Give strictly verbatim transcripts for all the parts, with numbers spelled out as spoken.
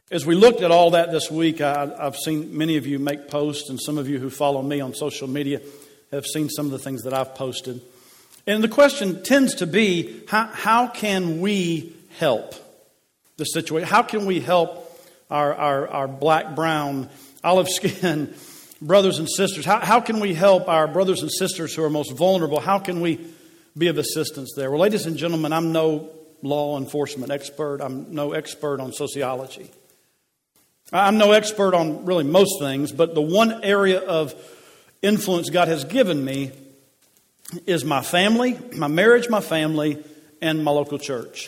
As we looked at all that this week, I, I've seen many of you make posts, and some of you who follow me on social media have seen some of the things that I've posted. And the question tends to be, how, how can we help the situation? How can we help our, our, our black, brown, olive skin brothers and sisters? How, how can we help our brothers and sisters who are most vulnerable? How can we be of assistance there? Well, ladies and gentlemen, I'm no law enforcement expert. I'm no expert on sociology. I'm no expert on really most things, but the one area of influence God has given me is my family, my marriage, my family, and my local church.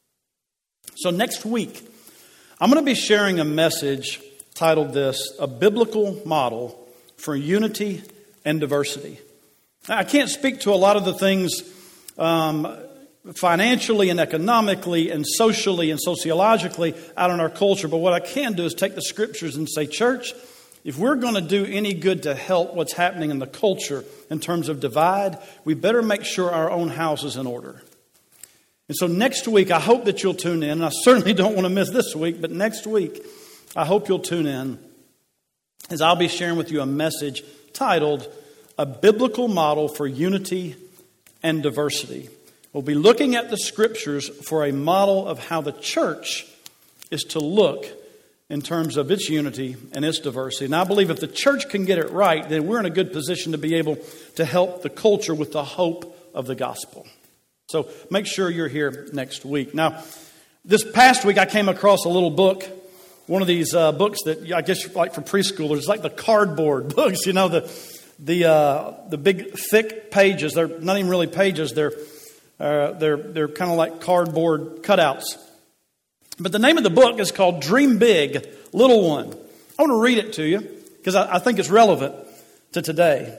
So next week, I'm going to be sharing a message titled this, A Biblical Model for Unity and Diversity. I can't speak to a lot of the things um, financially and economically and socially and sociologically out in our culture. But what I can do is take the scriptures and say, church, if we're going to do any good to help what's happening in the culture in terms of divide, we better make sure our own house is in order. And so next week, I hope that you'll tune in. And I certainly don't want to miss this week, but next week, I hope you'll tune in as I'll be sharing with you a message titled, A Biblical Model for Unity and Diversity. We'll be looking at the scriptures for a model of how the church is to look in terms of its unity and its diversity. And I believe if the church can get it right, then we're in a good position to be able to help the culture with the hope of the gospel. So make sure you're here next week. Now, this past week I came across a little book, one of these uh, books that I guess like for preschoolers, it's like the cardboard books, you know, the the uh, the big thick pages. They're not even really pages. They're uh, they're they're kind of like cardboard cutouts. But the name of the book is called Dream Big, Little One. I want to read it to you because I, I think it's relevant to today.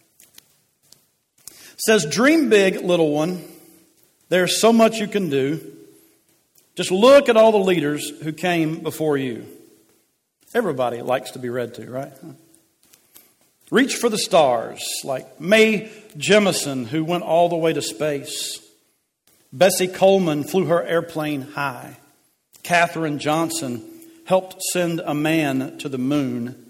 It says, "Dream big, little one. There's so much you can do. Just look at all the leaders who came before you." Everybody likes to be read to, right? Reach for the stars, like Mae Jemison, who went all the way to space. Bessie Coleman flew her airplane high. Katherine Johnson helped send a man to the moon.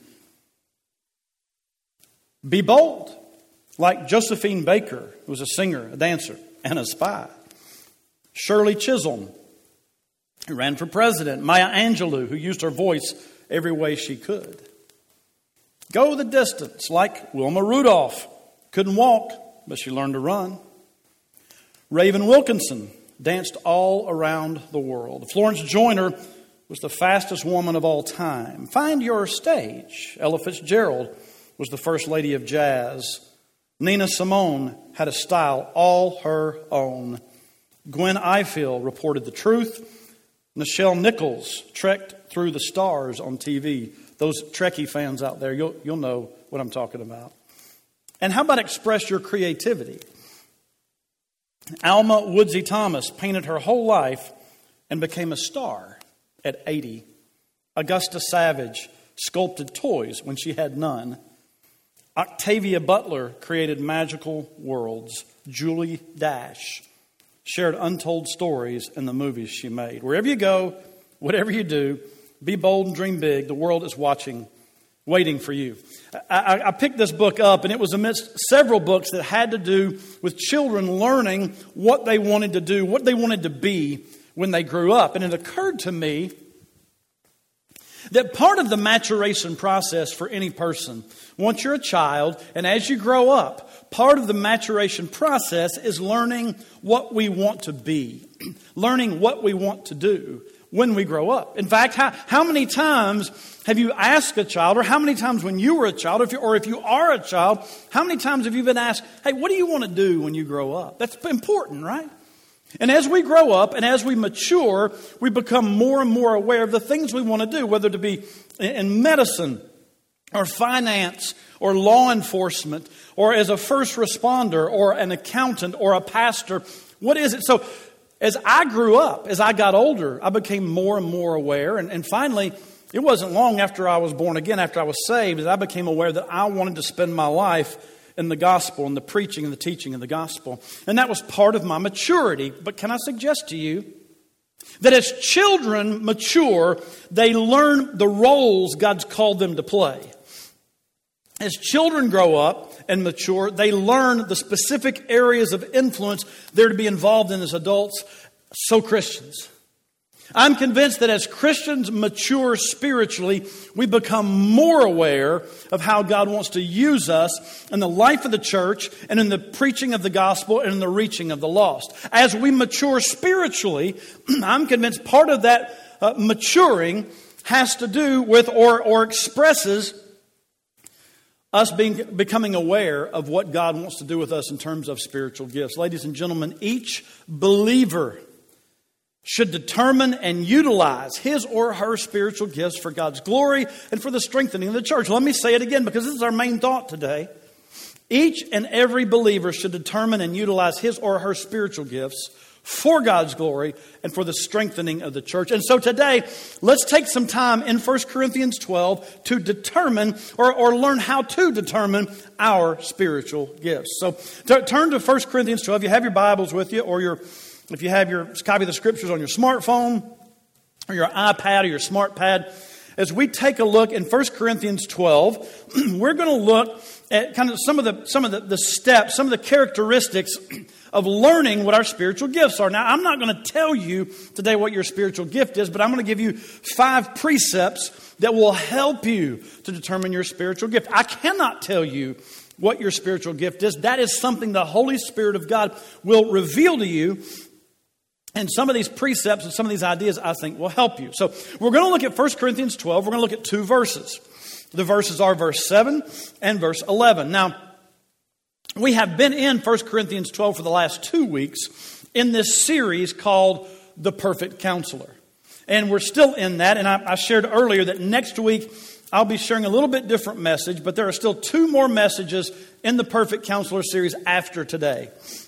Be bold, like Josephine Baker, who was a singer, a dancer, and a spy. Shirley Chisholm, who ran for president. Maya Angelou, who used her voice every way she could. Go the distance, like Wilma Rudolph. Couldn't walk, but she learned to run. Raven Wilkinson danced all around the world. Florence Joyner was the fastest woman of all time. Find your stage. Ella Fitzgerald was the first lady of jazz. Nina Simone had a style all her own. Gwen Ifill reported the truth. Nichelle Nichols trekked through the stars on T V. Those Trekkie fans out there, you'll, you'll know what I'm talking about. And how about express your creativity? Alma Woodsy Thomas painted her whole life and became a star at eighty. Augusta Savage sculpted toys when she had none. Octavia Butler created magical worlds. Julie Dash shared untold stories in the movies she made. Wherever you go, whatever you do, be bold and dream big. The world is watching, waiting for you. I, I picked this book up, and it was amidst several books that had to do with children learning what they wanted to do, what they wanted to be when they grew up. And it occurred to me that part of the maturation process for any person, once you're a child and as you grow up, part of the maturation process is learning what we want to be, learning what we want to do when we grow up. In fact, how, how many times have you asked a child, or how many times when you were a child, if you, or if you are a child, how many times have you been asked, hey, what do you want to do when you grow up? That's important, right? And as we grow up and as we mature, we become more and more aware of the things we want to do, whether to be in medicine or finance or law enforcement or as a first responder or an accountant or a pastor. What is it? So as I grew up, as I got older, I became more and more aware. And, and finally, it wasn't long after I was born again, after I was saved, that I became aware that I wanted to spend my life in the gospel and the preaching and the teaching of the gospel. And that was part of my maturity. But can I suggest to you That as children mature, they learn the roles God's called them to play. As children grow up and mature, they learn the specific areas of influence they're to be involved in as adults. So Christians. I'm convinced that as Christians mature spiritually, we become more aware of how God wants to use us in the life of the church and in the preaching of the gospel and in the reaching of the lost. As we mature spiritually, I'm convinced part of that uh, maturing has to do with or, or expresses us being becoming aware of what God wants to do with us in terms of spiritual gifts. Ladies and gentlemen, each believer should determine and utilize his or her spiritual gifts for God's glory and for the strengthening of the church. Let me say it again because this is our main thought today. Each and every believer should determine and utilize his or her spiritual gifts for God's glory and for the strengthening of the church. And so today, let's take some time in First Corinthians twelve to determine or, or learn how to determine our spiritual gifts. So t- turn to First Corinthians twelve. You have your Bibles with you, or your, if you have your copy of the Scriptures on your smartphone or your iPad or your smart pad. As we take a look in First Corinthians twelve, we're going to look at kind of some of the some of the, the steps, some of the characteristics of learning what our spiritual gifts are. Now, I'm not going to tell you today what your spiritual gift is, but I'm going to give you five precepts that will help you to determine your spiritual gift. I cannot tell you what your spiritual gift is. That is something the Holy Spirit of God will reveal to you. And some of these precepts and some of these ideas, I think, will help you. So we're going to look at First Corinthians twelve. We're going to look at two verses. The verses are verse seven and verse eleven. Now, we have been in First Corinthians twelve for the last two weeks in this series called The Perfect Counselor. And we're still in that. And I, I shared earlier that next week I'll be sharing a little bit different message, but there are still two more messages in the Perfect Counselor series after today.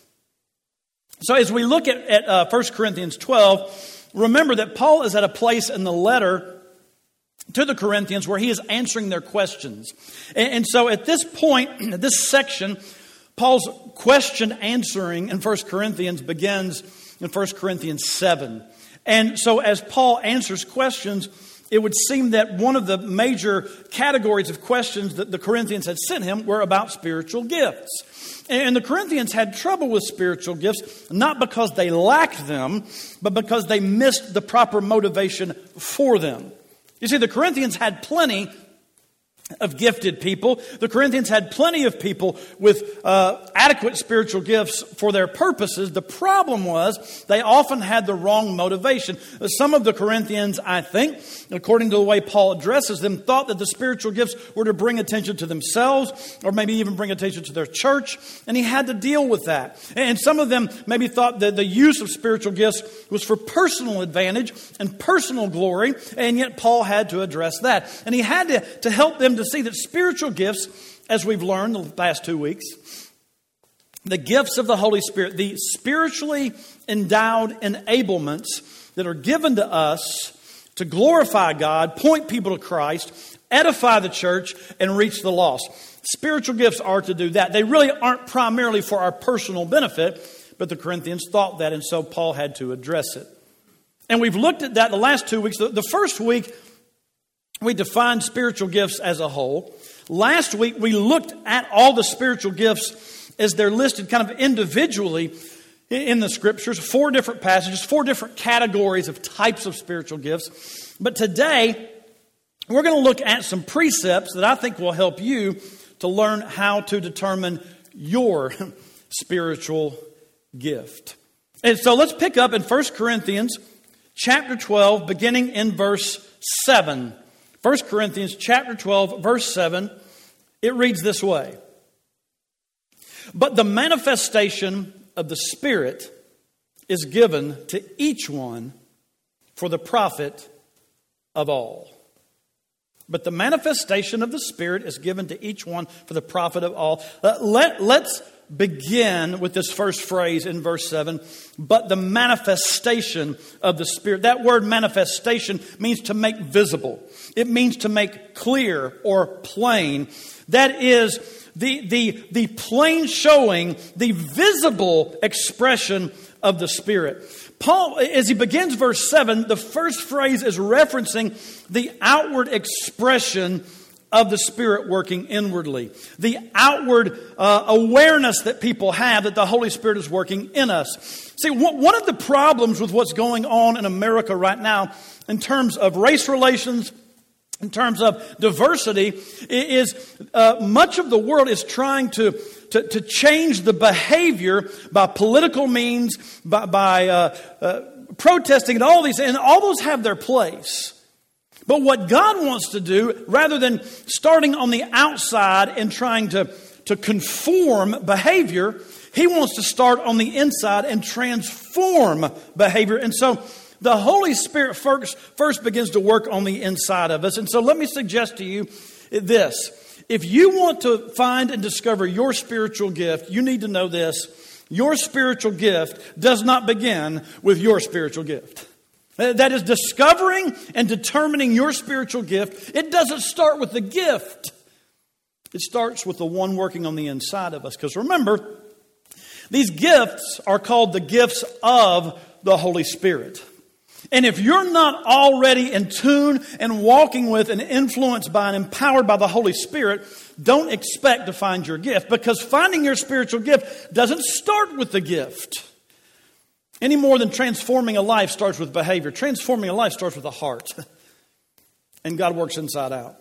So as we look at, at uh, First Corinthians twelve, remember that Paul is at a place in the letter to the Corinthians where he is answering their questions. And, and so at this point, this section, Paul's question answering in First Corinthians begins in First Corinthians seven. And so as Paul answers questions, it would seem that one of the major categories of questions that the Corinthians had sent him were about spiritual gifts. And the Corinthians had trouble with spiritual gifts, not because they lacked them, but because they missed the proper motivation for them. You see, the Corinthians had plenty of gifted people. The Corinthians had plenty of people with uh, adequate spiritual gifts for their purposes. The problem was they often had the wrong motivation. Some of the Corinthians, I think, according to the way Paul addresses them, thought that the spiritual gifts were to bring attention to themselves or maybe even bring attention to their church. And he had to deal with that. And some of them maybe thought that the use of spiritual gifts was for personal advantage and personal glory. And yet Paul had to address that. And he had to, to help them to see that spiritual gifts, as we've learned the past two weeks, the gifts of the Holy Spirit, the spiritually endowed enablements that are given to us to glorify God, point people to Christ, edify the church, and reach the lost. Spiritual gifts are to do that. They really aren't primarily for our personal benefit, but the Corinthians thought that, and so Paul had to address it. And we've looked at that the last two weeks. The first week, we defined spiritual gifts as a whole. Last week, we looked at all the spiritual gifts as they're listed kind of individually in the Scriptures. Four different passages, four different categories of types of spiritual gifts. But today, we're going to look at some precepts that I think will help you to learn how to determine your spiritual gift. And so let's pick up in First Corinthians chapter twelve, beginning in verse seven. First Corinthians chapter twelve, verse seven, it reads this way. But the manifestation of the Spirit is given to each one for the profit of all. But the manifestation of the Spirit is given to each one for the profit of all. Let, let's begin with this first phrase in verse seven. But the manifestation of the Spirit. That word manifestation means to make visible. It means to make clear or plain. That is the, the, the plain showing, the visible expression of the Spirit. Paul, as he begins verse seven, the first phrase is referencing the outward expression of the Spirit working inwardly. The outward uh, awareness that people have that the Holy Spirit is working in us. See, one of the problems with what's going on in America right now in terms of race relations, in terms of diversity, is uh, much of the world is trying to, to, to change the behavior by political means, by, by uh, uh, protesting and all these, and all those have their place. But what God wants to do, rather than starting on the outside and trying to, to conform behavior, He wants to start on the inside and transform behavior. And so the Holy Spirit first, first begins to work on the inside of us. And so let me suggest to you this. If you want to find and discover your spiritual gift, you need to know this. Your spiritual gift does not begin with your spiritual gift. That is discovering and determining your spiritual gift. It doesn't start with the gift. It starts with the one working on the inside of us. Because remember, these gifts are called the gifts of the Holy Spirit. And if you're not already in tune and walking with and influenced by and empowered by the Holy Spirit, don't expect to find your gift. Because finding your spiritual gift doesn't start with the gift. Any more than transforming a life starts with behavior. Transforming a life starts with a heart. And God works inside out.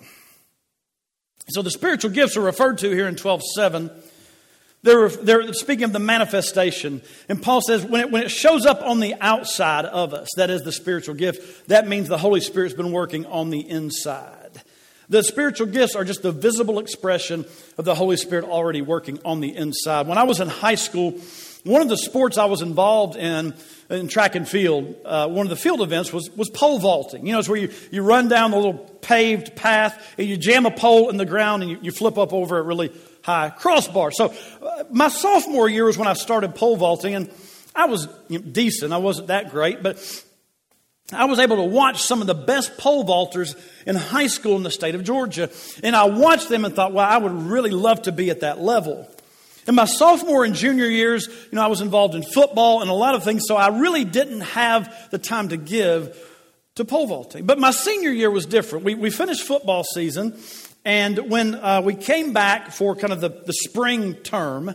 So the spiritual gifts are referred to here in twelve seven. They're, they're speaking of the manifestation. And Paul says when it, when it shows up on the outside of us, that is the spiritual gift, that means the Holy Spirit's been working on the inside. The spiritual gifts are just the visible expression of the Holy Spirit already working on the inside. When I was in high school, one of the sports I was involved in, in track and field, uh, one of the field events was, was pole vaulting. You know, it's where you, you run down the little paved path and you jam a pole in the ground and you, you flip up over a really high crossbar. So uh, my sophomore year was when I started pole vaulting, and I was you know, decent. I wasn't that great, but I was able to watch some of the best pole vaulters in high school in the state of Georgia. And I watched them and thought, well, I would really love to be at that level. In my sophomore and junior years, you know, I was involved in football and a lot of things, so I really didn't have the time to give to pole vaulting. But my senior year was different. We, we finished football season, and when uh, we came back for kind of the, the spring term,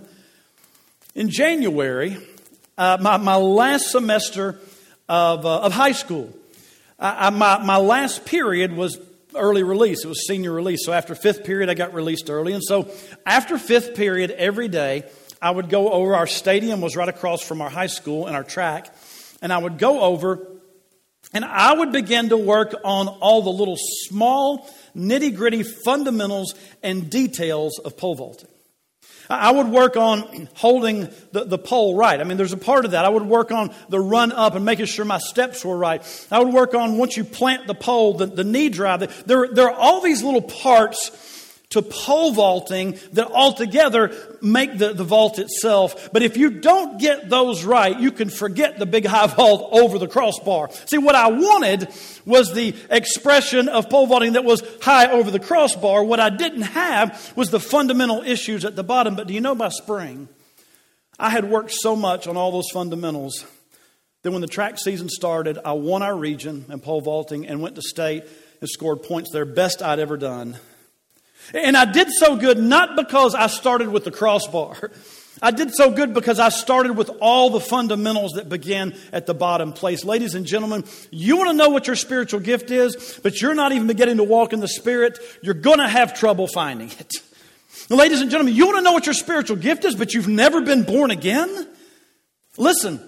in January, uh, my, my last semester of, uh, of high school, I, I, my, my last period was early release. It was senior release. So after fifth period, I got released early. And so after fifth period, every day, I would go over. Our stadium was right across from our high school and our track. And I would go over and I would begin to work on all the little small, nitty-gritty fundamentals and details of pole vaulting. I would work on holding the, the pole right. I mean, there's a part of that. I would work on the run up and making sure my steps were right. I would work on, once you plant the pole, the, the knee drive. There, there are all these little parts to pole vaulting that altogether make the, the vault itself. But if you don't get those right, you can forget the big high vault over the crossbar. See, what I wanted was the expression of pole vaulting that was high over the crossbar. What I didn't have was the fundamental issues at the bottom. But do you know, by spring, I had worked so much on all those fundamentals that when the track season started, I won our region in pole vaulting and went to state and scored points there, best I'd ever done. And I did so good not because I started with the crossbar. I did so good because I started with all the fundamentals that begin at the bottom place. Ladies and gentlemen, you want to know what your spiritual gift is, but you're not even beginning to walk in the Spirit, you're going to have trouble finding it. Now, ladies and gentlemen, you want to know what your spiritual gift is, but you've never been born again? Listen,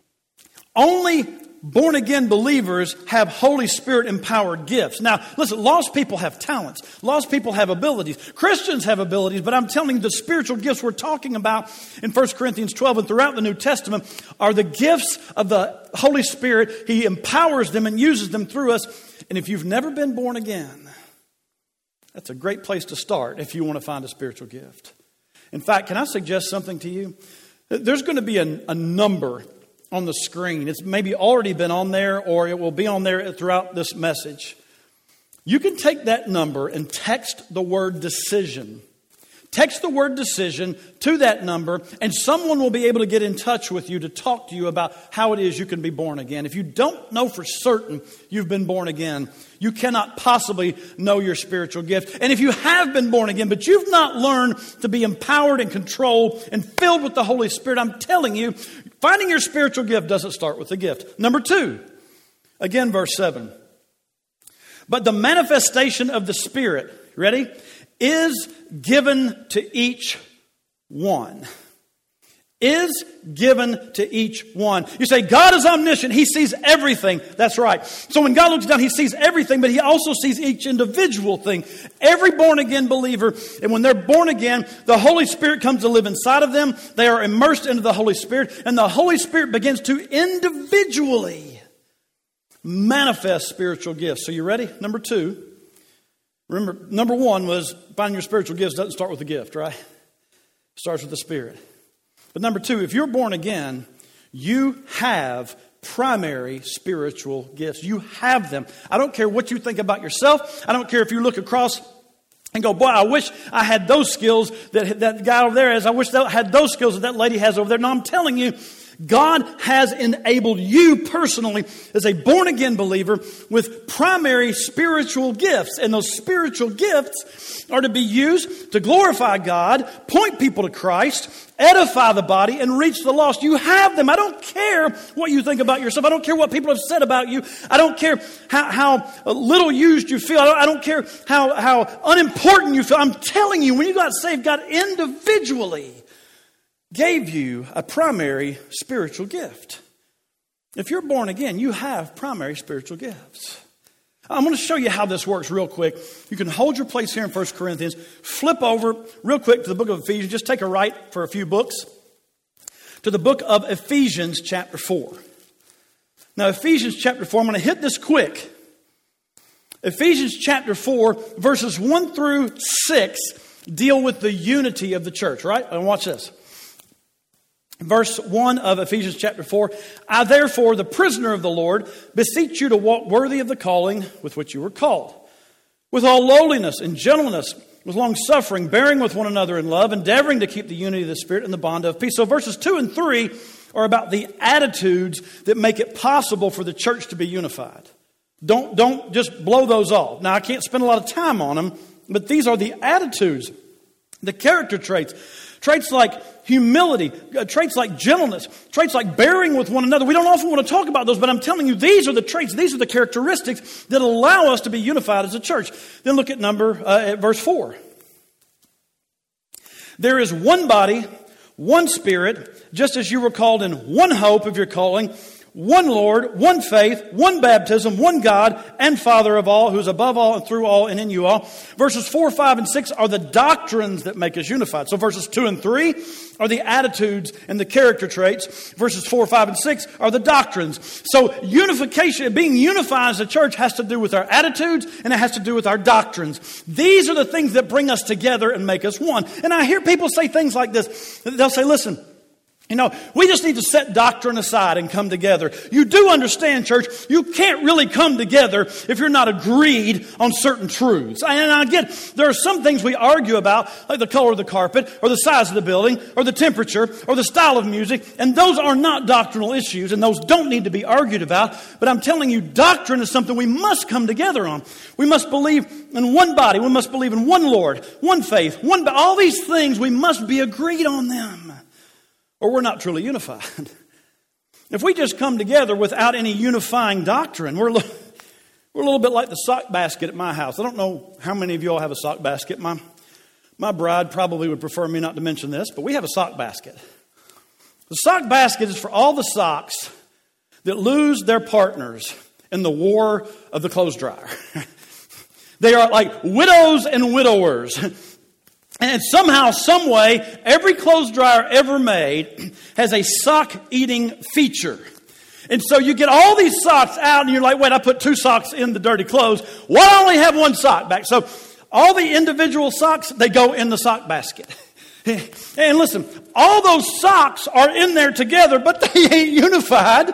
only born-again believers have Holy Spirit-empowered gifts. Now, listen, lost people have talents. Lost people have abilities. Christians have abilities, but I'm telling you, the spiritual gifts we're talking about in First Corinthians twelve and throughout the New Testament are the gifts of the Holy Spirit. He empowers them and uses them through us. And if you've never been born again, that's a great place to start if you want to find a spiritual gift. In fact, can I suggest something to you? There's going to be a, a number on the screen. It's maybe already been on there, or it will be on there throughout this message. You can take that number and text the word decision text the word decision to that number, and someone will be able to get in touch with you to talk to you about how it is you can be born again. If you don't know for certain you've been born again, you cannot possibly know your spiritual gift. And if you have been born again, but you've not learned to be empowered and controlled and filled with the Holy Spirit, I'm telling you, finding your spiritual gift doesn't start with the gift. Number two, again, verse seven. But the manifestation of the Spirit, ready, is given to each one. Is given to each one. You say, God is omniscient. He sees everything. That's right. So when God looks down, He sees everything, but He also sees each individual thing. Every born-again believer, and when they're born again, the Holy Spirit comes to live inside of them. They are immersed into the Holy Spirit, and the Holy Spirit begins to individually manifest spiritual gifts. So you ready? Number two. Remember, number one was finding your spiritual gifts doesn't start with the gift, right? It starts with the Spirit. But number two, if you're born again, you have primary spiritual gifts. You have them. I don't care what you think about yourself. I don't care if you look across and go, boy, I wish I had those skills that that guy over there has. I wish I had those skills that that lady has over there. No, I'm telling you, God has enabled you personally as a born-again believer with primary spiritual gifts. And those spiritual gifts are to be used to glorify God, point people to Christ, edify the body, and reach the lost. You have them. I don't care what you think about yourself. I don't care what people have said about you. I don't care how, how little used you feel. I don't, I don't care how, how unimportant you feel. I'm telling you, when you got saved, God individually gave you a primary spiritual gift. If you're born again, you have primary spiritual gifts. I'm going to show you how this works real quick. You can hold your place here in First Corinthians. Flip over real quick to the book of Ephesians. Just take a right for a few books. To the book of Ephesians chapter four. Now Ephesians chapter four, I'm going to hit this quick. Ephesians chapter four, verses one through six deal with the unity of the church, right? And watch this. Verse one of Ephesians chapter four, I therefore, the prisoner of the Lord, beseech you to walk worthy of the calling with which you were called, with all lowliness and gentleness, with long suffering, bearing with one another in love, endeavoring to keep the unity of the Spirit and the bond of peace. So verses two and three are about the attitudes that make it possible for the church to be unified. Don't, don't just blow those off. Now, I can't spend a lot of time on them, but these are the attitudes, the character traits. Traits like humility, uh, traits like gentleness, traits like bearing with one another. We don't often want to talk about those, but I'm telling you, these are the traits, these are the characteristics that allow us to be unified as a church. Then look at number, uh, at verse four. There is one body, one Spirit, just as you were called in one hope of your calling, one Lord, one faith, one baptism, one God and Father of all, who is above all and through all and in you all. Verses four, five, and six are the doctrines that make us unified. So verses two and three are the attitudes and the character traits. Verses four, five, and six are the doctrines. So unification, being unified as a church has to do with our attitudes and it has to do with our doctrines. These are the things that bring us together and make us one. And I hear people say things like this. They'll say, listen, you know, we just need to set doctrine aside and come together. You do understand, church, you can't really come together if you're not agreed on certain truths. And I get, there are some things we argue about, like the color of the carpet, or the size of the building, or the temperature, or the style of music, and those are not doctrinal issues, and those don't need to be argued about. But I'm telling you, doctrine is something we must come together on. We must believe in one body, we must believe in one Lord, one faith, one, all these things, we must be agreed on them, or we're not truly unified. If we just come together without any unifying doctrine, we're a little, we're a little bit like the sock basket at my house. I don't know how many of you all have a sock basket. My, my bride probably would prefer me not to mention this, but we have a sock basket. The sock basket is for all the socks that lose their partners in the war of the clothes dryer. They are like widows and widowers. And somehow, some way, every clothes dryer ever made has a sock-eating feature. And so you get all these socks out and you're like, wait, I put two socks in the dirty clothes. Why do I only have one sock back? So all the individual socks, they go in the sock basket. And listen, all those socks are in there together, but they ain't unified.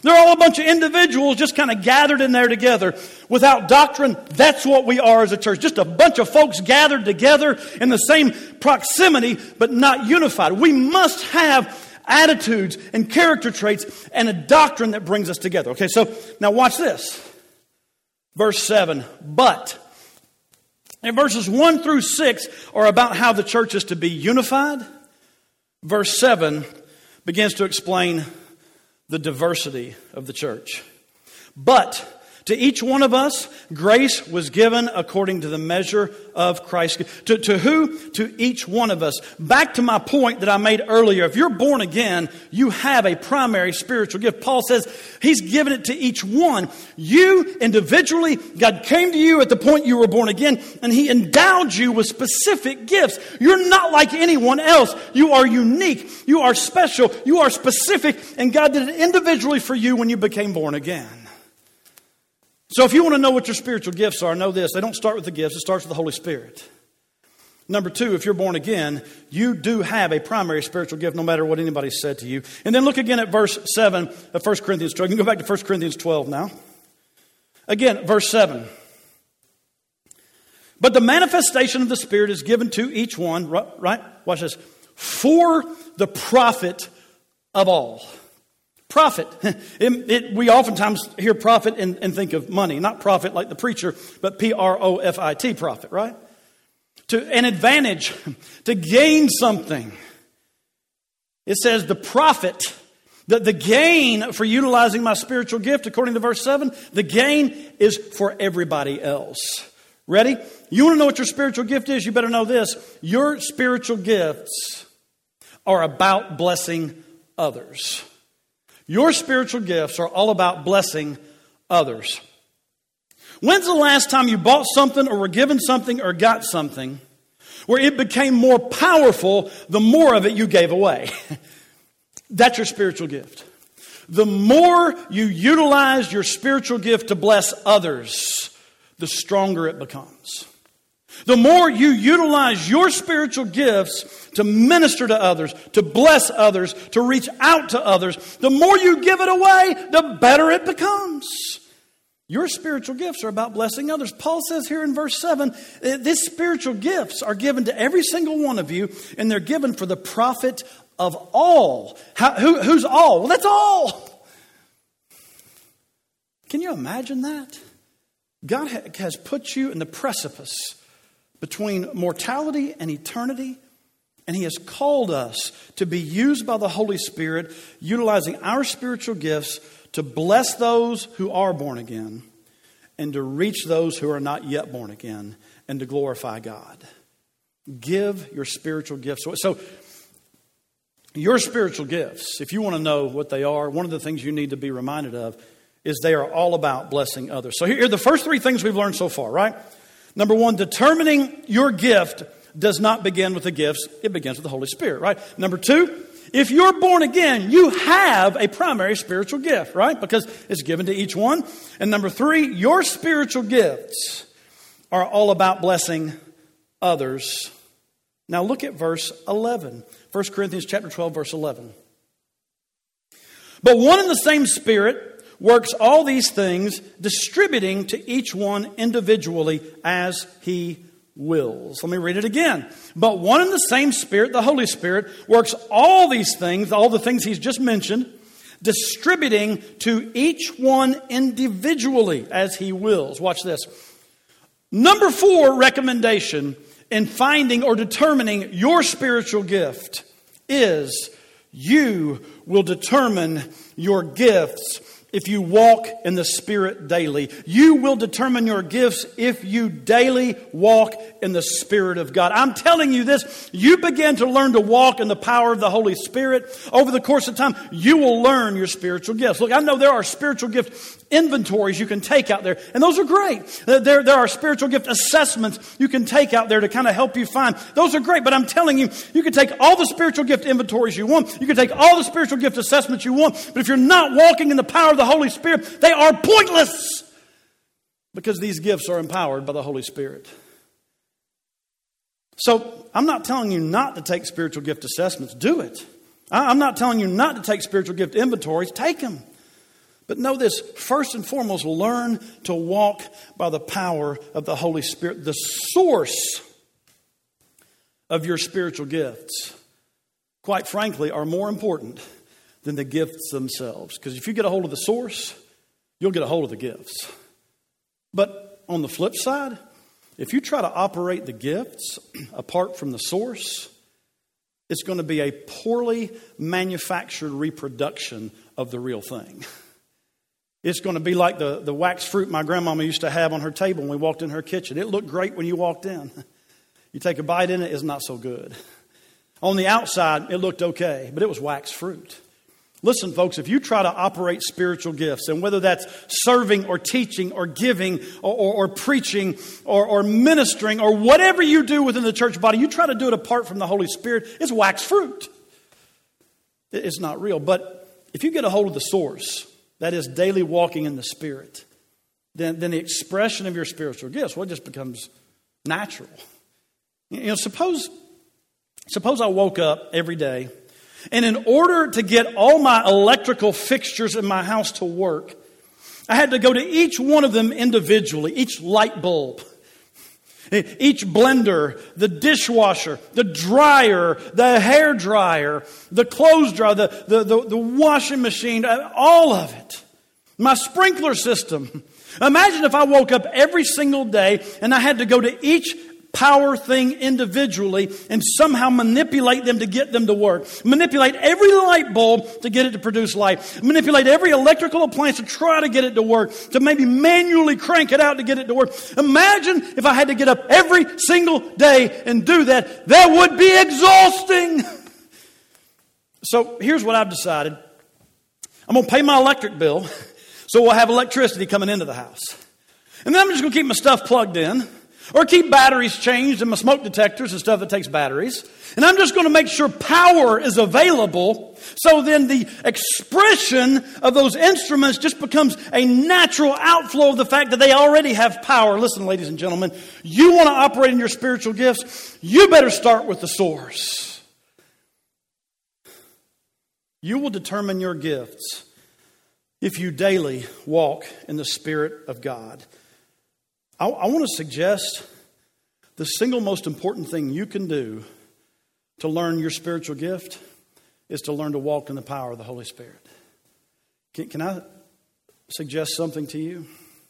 They're all a bunch of individuals just kind of gathered in there together. Without doctrine, that's what we are as a church. Just a bunch of folks gathered together in the same proximity, but not unified. We must have attitudes and character traits and a doctrine that brings us together. Okay, so now watch this. Verse seven, but. And verses one through six are about how the church is to be unified. Verse seven begins to explain the diversity of the church. But to each one of us, grace was given according to the measure of Christ. To, to who? To each one of us. Back to my point that I made earlier. If you're born again, you have a primary spiritual gift. Paul says He's given it to each one. You individually, God came to you at the point you were born again, and He endowed you with specific gifts. You're not like anyone else. You are unique. You are special. You are specific, and God did it individually for you when you became born again. So if you want to know what your spiritual gifts are, know this. They don't start with the gifts. It starts with the Holy Spirit. Number two, if you're born again, you do have a primary spiritual gift no matter what anybody said to you. And then look again at verse seven of First Corinthians twelve. You can go back to First Corinthians twelve now. Again, verse seven. But the manifestation of the Spirit is given to each one, right? Watch this. For the profit of all. Profit. It, it, we oftentimes hear profit and, and think of money. Not profit like the preacher, but P R O F I T, profit, right? To an advantage, to gain something. It says the profit, the, the gain for utilizing my spiritual gift, according to verse seven, the gain is for everybody else. Ready? You want to know what your spiritual gift is? You better know this. Your spiritual gifts are about blessing others. Your spiritual gifts are all about blessing others. When's the last time you bought something or were given something or got something where it became more powerful the more of it you gave away? That's your spiritual gift. The more you utilize your spiritual gift to bless others, the stronger it becomes. The more you utilize your spiritual gifts to minister to others, to bless others, to reach out to others, the more you give it away, the better it becomes. Your spiritual gifts are about blessing others. Paul says here in verse seven, these spiritual gifts are given to every single one of you, and they're given for the profit of all. How, who, who's all? Well, that's all. Can you imagine that? God has put you in the precipice between mortality and eternity, and He has called us to be used by the Holy Spirit, utilizing our spiritual gifts to bless those who are born again and to reach those who are not yet born again and to glorify God. Give your spiritual gifts away. So, your spiritual gifts, if you want to know what they are, one of the things you need to be reminded of is they are all about blessing others. So here are the first three things we've learned so far, right? Number one, determining your gift does not begin with the gifts. It begins with the Holy Spirit, right? Number two, if you're born again, you have a primary spiritual gift, right? Because it's given to each one. And number three, your spiritual gifts are all about blessing others. Now look at verse eleven. First Corinthians chapter twelve, verse eleven. But one and the same Spirit works all these things, distributing to each one individually as He wills. Let me read it again. But one and the same Spirit, the Holy Spirit, works all these things, all the things He's just mentioned, distributing to each one individually as He wills. Watch this. Number four recommendation in finding or determining your spiritual gift is you will determine your gifts if you walk in the Spirit daily. You will determine your gifts if you daily walk in the Spirit of God. I'm telling you this, you begin to learn to walk in the power of the Holy Spirit. Over the course of time, you will learn your spiritual gifts. Look, I know there are spiritual gift inventories you can take out there, and those are great. There, there are spiritual gift assessments you can take out there to kind of help you find. Those are great, but I'm telling you, you can take all the spiritual gift inventories you want. You can take all the spiritual gift assessments you want, but if you're not walking in the power of the Holy Spirit, they are pointless because these gifts are empowered by the Holy Spirit. So I'm not telling you not to take spiritual gift assessments. Do it. I'm not telling you not to take spiritual gift inventories. Take them. But know this, first and foremost, learn to walk by the power of the Holy Spirit. The source of your spiritual gifts, quite frankly, are more important than the gifts themselves. Because if you get a hold of the source, you'll get a hold of the gifts. But on the flip side, if you try to operate the gifts apart from the source, it's going to be a poorly manufactured reproduction of the real thing. It's going to be like the, the wax fruit my grandmama used to have on her table when we walked in her kitchen. It looked great when you walked in. You take a bite in it, it's not so good. On the outside, it looked okay, but it was wax fruit. Listen, folks, if you try to operate spiritual gifts, and whether that's serving or teaching or giving or, or, or preaching or, or ministering or whatever you do within the church body, you try to do it apart from the Holy Spirit, it's wax fruit. It's not real. But if you get a hold of the source, that is daily walking in the Spirit, then, then the expression of your spiritual gifts, well, it just becomes natural. You know, suppose, suppose I woke up every day, and in order to get all my electrical fixtures in my house to work, I had to go to each one of them individually, each light bulb, each blender, the dishwasher, the dryer, the hair dryer, the clothes dryer, the, the, the, the washing machine, all of it. My sprinkler system. Imagine if I woke up every single day and I had to go to each power thing individually and somehow manipulate them to get them to work. Manipulate every light bulb to get it to produce light. Manipulate every electrical appliance to try to get it to work. To maybe manually crank it out to get it to work. Imagine if I had to get up every single day and do that. That would be exhausting. So here's what I've decided. I'm going to pay my electric bill so we'll have electricity coming into the house. And then I'm just going to keep my stuff plugged in. Or keep batteries changed in my smoke detectors and stuff that takes batteries. And I'm just going to make sure power is available. So then the expression of those instruments just becomes a natural outflow of the fact that they already have power. Listen, ladies and gentlemen, you want to operate in your spiritual gifts, you better start with the source. You will determine your gifts if you daily walk in the Spirit of God. I, I want to suggest the single most important thing you can do to learn your spiritual gift is to learn to walk in the power of the Holy Spirit. Can, can I suggest something to you?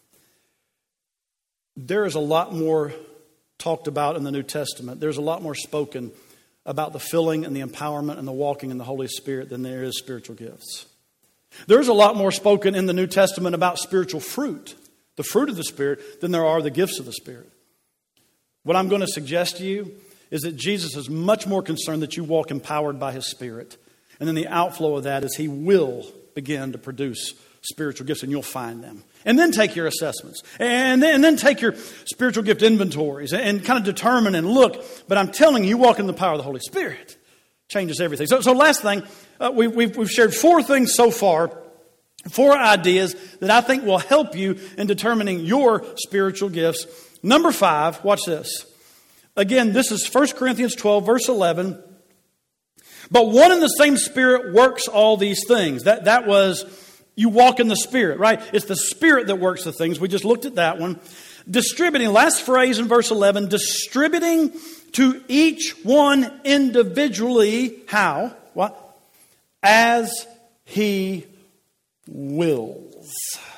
There is a lot more talked about in the New Testament. There's a lot more spoken about the filling and the empowerment and the walking in the Holy Spirit than there is spiritual gifts. There's a lot more spoken in the New Testament about spiritual fruit, the fruit of the Spirit, than there are the gifts of the Spirit. What I'm going to suggest to you is that Jesus is much more concerned that you walk empowered by His Spirit. And then the outflow of that is He will begin to produce spiritual gifts, and you'll find them. And then take your assessments. And then, and then take your spiritual gift inventories and, and kind of determine and look. But I'm telling you, you walk in the power of the Holy Spirit. Changes everything. So, so last thing, uh, we, we've, we've shared four things so far. Four ideas that I think will help you in determining your spiritual gifts. Number five, watch this. Again, this is First Corinthians twelve, verse eleven. But one and the same Spirit works all these things. That, that was, you walk in the Spirit, right? It's the Spirit that works the things. We just looked at that one. Distributing, last phrase in verse eleven, distributing to each one individually, how? What? As He wills.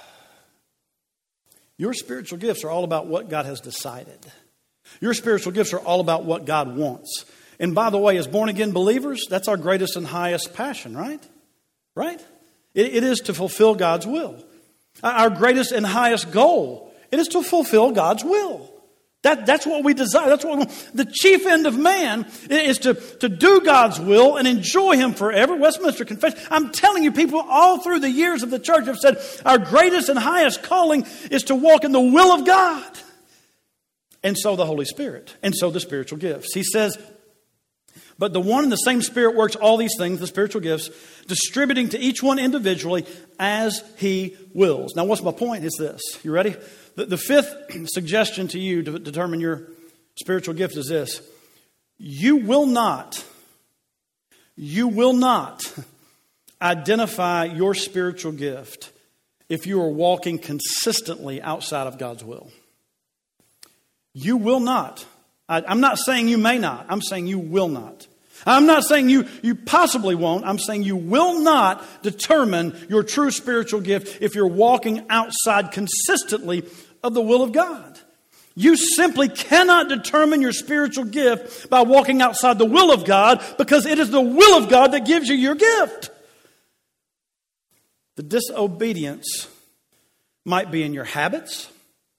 Your spiritual gifts are all about what God has decided. Your spiritual gifts are all about what God wants. And by the way, as born-again believers, that's our greatest and highest passion, right? Right? It, it is to fulfill God's will. Our greatest and highest goal, it is to fulfill God's will. That, that's what we desire. That's what we want. The chief end of man is to, to do God's will and enjoy Him forever. Westminster Confession. I'm telling you, people all through the years of the church have said our greatest and highest calling is to walk in the will of God. And so the Holy Spirit. And so the spiritual gifts. He says, but the one and the same Spirit works all these things, the spiritual gifts, distributing to each one individually as He wills. Now, what's my point is this. You ready? The, the fifth suggestion to you to determine your spiritual gift is this. You will not, you will not identify your spiritual gift if you are walking consistently outside of God's will. You will not. I, I'm not saying you may not. I'm saying you will not. I'm not saying you, you possibly won't. I'm saying you will not determine your true spiritual gift if you're walking outside consistently of the will of God. You simply cannot determine your spiritual gift by walking outside the will of God, because it is the will of God that gives you your gift. The disobedience might be in your habits.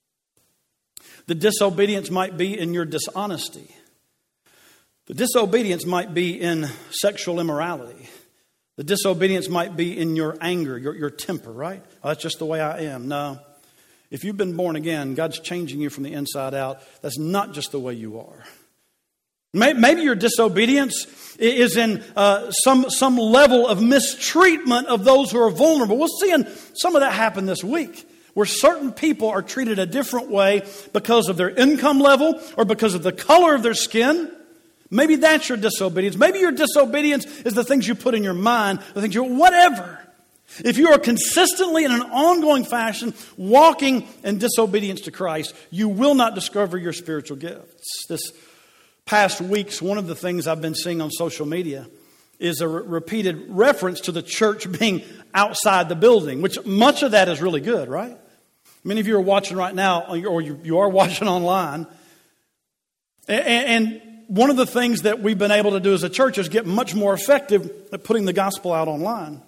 The disobedience might be in your dishonesty. The disobedience might be in sexual immorality. The disobedience might be in your anger, your, your temper, right? Oh, that's just the way I am. No. If you've been born again, God's changing you from the inside out. That's not just the way you are. Maybe your disobedience is in uh, some, some level of mistreatment of those who are vulnerable. We're seeing some of that happen this week, where certain people are treated a different way because of their income level or because of the color of their skin. Maybe that's your disobedience. Maybe your disobedience is the things you put in your mind, the things you, whatever. If you are consistently in an ongoing fashion walking in disobedience to Christ, you will not discover your spiritual gifts. This past weeks, one of the things I've been seeing on social media is a re- repeated reference to the church being outside the building, which much of that is really good, right? Many of you are watching right now, or you, you are watching online. And, and one of the things that we've been able to do as a church is get much more effective at putting the gospel out online.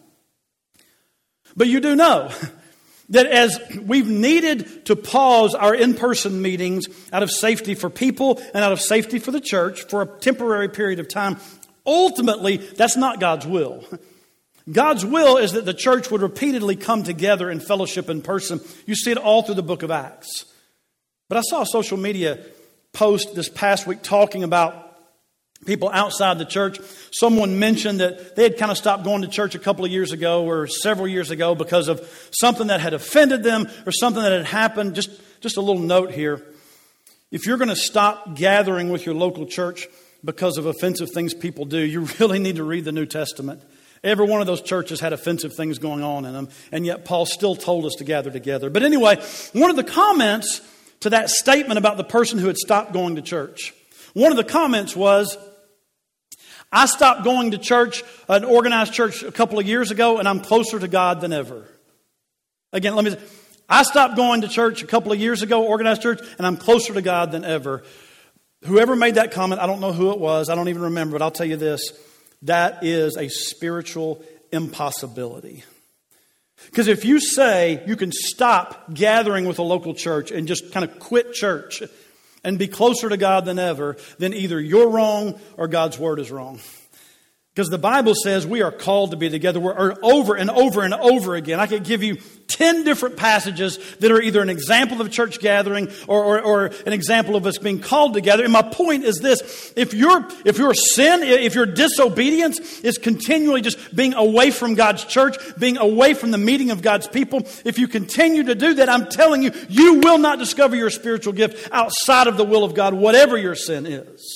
But you do know that as we've needed to pause our in-person meetings out of safety for people and out of safety for the church for a temporary period of time, ultimately, that's not God's will. God's will is that the church would repeatedly come together in fellowship in person. You see it all through the book of Acts. But I saw a social media post this past week talking about people outside the church. Someone mentioned that they had kind of stopped going to church a couple of years ago or several years ago because of something that had offended them or something that had happened. Just, just a little note here. If you're going to stop gathering with your local church because of offensive things people do, you really need to read the New Testament. Every one of those churches had offensive things going on in them, and yet Paul still told us to gather together. But anyway, one of the comments to that statement about the person who had stopped going to church, one of the comments was, I stopped going to church, an organized church, a couple of years ago, and I'm closer to God than ever. Again, let me say, I stopped going to church a couple of years ago, organized church, and I'm closer to God than ever. Whoever made that comment, I don't know who it was, I don't even remember, but I'll tell you this, that is a spiritual impossibility. Because if you say you can stop gathering with a local church and just kind of quit church and be closer to God than ever, then either you're wrong or God's word is wrong. Because the Bible says we are called to be together. We're over and over and over again. I could give you ten different passages that are either an example of church gathering or, or, or an example of us being called together. And my point is this. If your, if your sin, if your disobedience is continually just being away from God's church, being away from the meeting of God's people, if you continue to do that, I'm telling you, you will not discover your spiritual gift outside of the will of God, whatever your sin is.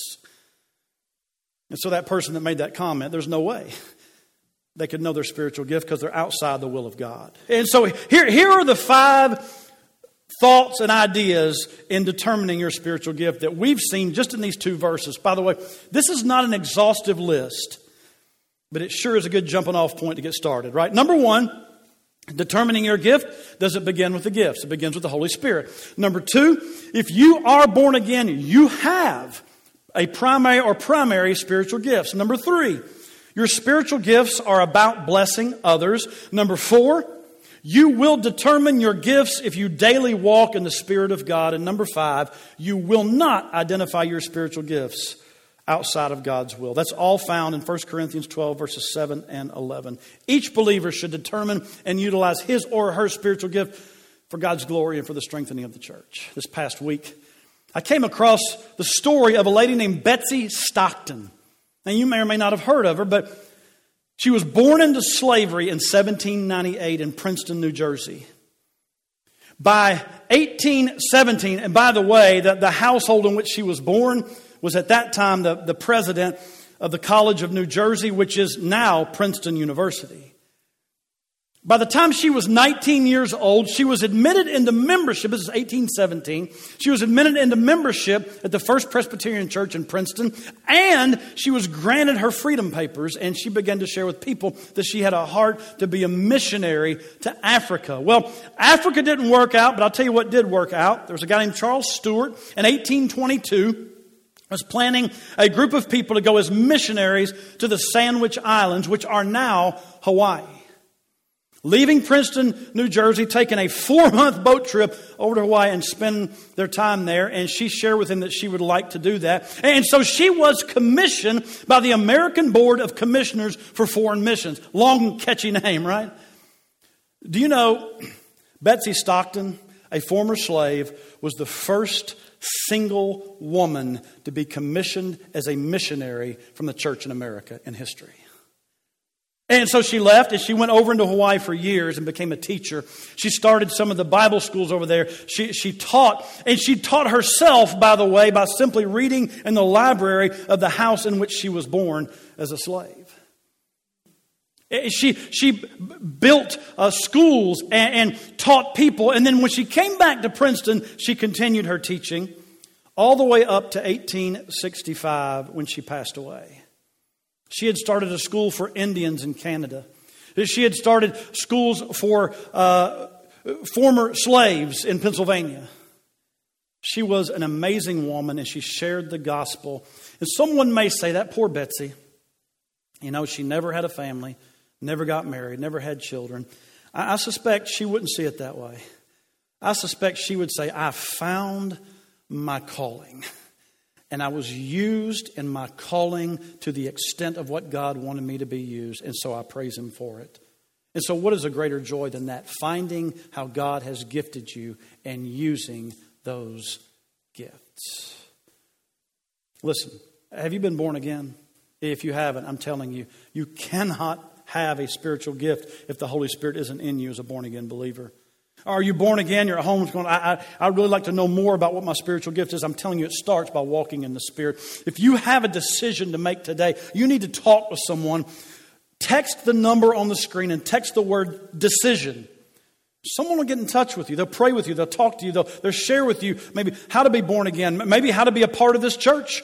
And so that person that made that comment, there's no way they could know their spiritual gift because they're outside the will of God. And so here, here are the five thoughts and ideas in determining your spiritual gift that we've seen just in these two verses. By the way, this is not an exhaustive list, but it sure is a good jumping off point to get started, right? Number one, determining your gift, does it begin with the gifts? It begins with the Holy Spirit. Number two, if you are born again, you have a primary or primary spiritual gifts. Number three, your spiritual gifts are about blessing others. Number four, you will determine your gifts if you daily walk in the Spirit of God. And number five, you will not identify your spiritual gifts outside of God's will. That's all found in First Corinthians twelve, verses seven and eleven. Each believer should determine and utilize his or her spiritual gift for God's glory and for the strengthening of the church. This past week, I came across the story of a lady named Betsy Stockton. Now, you may or may not have heard of her, but she was born into slavery in seventeen ninety-eight in Princeton, New Jersey. By eighteen seventeen, and by the way, the, the household in which she was born was at that time the, the president of the College of New Jersey, which is now Princeton University. By the time she was nineteen years old, she was admitted into membership. This is eighteen seventeen. She was admitted into membership at the First Presbyterian Church in Princeton. And she was granted her freedom papers. And she began to share with people that she had a heart to be a missionary to Africa. Well, Africa didn't work out, but I'll tell you what did work out. There was a guy named Charles Stewart in eighteen twenty-two. Was planning a group of people to go as missionaries to the Sandwich Islands, which are now Hawaii. Leaving Princeton, New Jersey, taking a four-month boat trip over to Hawaii and spend their time there. And she shared with him that she would like to do that. And so she was commissioned by the American Board of Commissioners for Foreign Missions. Long, catchy name, right? Do you know Betsy Stockton, a former slave, was the first single woman to be commissioned as a missionary from the church in America in history? And so she left and she went over into Hawaii for years and became a teacher. She started some of the Bible schools over there. She, she taught, and she taught herself, by the way, by simply reading in the library of the house in which she was born as a slave. She, she built uh, schools and, and taught people. And then when she came back to Princeton, she continued her teaching all the way up to eighteen sixty-five when she passed away. She had started a school for Indians in Canada. She had started schools for uh, former slaves in Pennsylvania. She was an amazing woman, and she shared the gospel. And someone may say, that poor Betsy, you know, she never had a family, never got married, never had children. I, I suspect she wouldn't see it that way. I suspect she would say, I found my calling. And I was used in my calling to the extent of what God wanted me to be used. And so I praise Him for it. And so what is a greater joy than that? Finding how God has gifted you and using those gifts. Listen, have you been born again? If you haven't, I'm telling you, you cannot have a spiritual gift if the Holy Spirit isn't in you as a born again believer. Are you born again? You're at home going, I, I, I'd really like to know more about what my spiritual gift is. I'm telling you, it starts by walking in the Spirit. If you have a decision to make today, you need to talk with someone. Text the number on the screen and text the word decision. Someone will get in touch with you. They'll pray with you. They'll talk to you. They'll, they'll share with you maybe how to be born again. Maybe how to be a part of this church.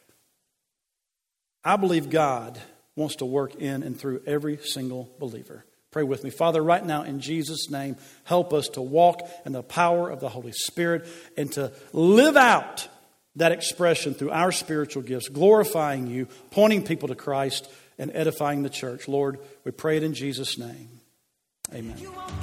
I believe God wants to work in and through every single believer. Pray with me. Father, right now in Jesus' name, help us to walk in the power of the Holy Spirit and to live out that expression through our spiritual gifts, glorifying you, pointing people to Christ, and edifying the church. Lord, we pray it in Jesus' name. Amen.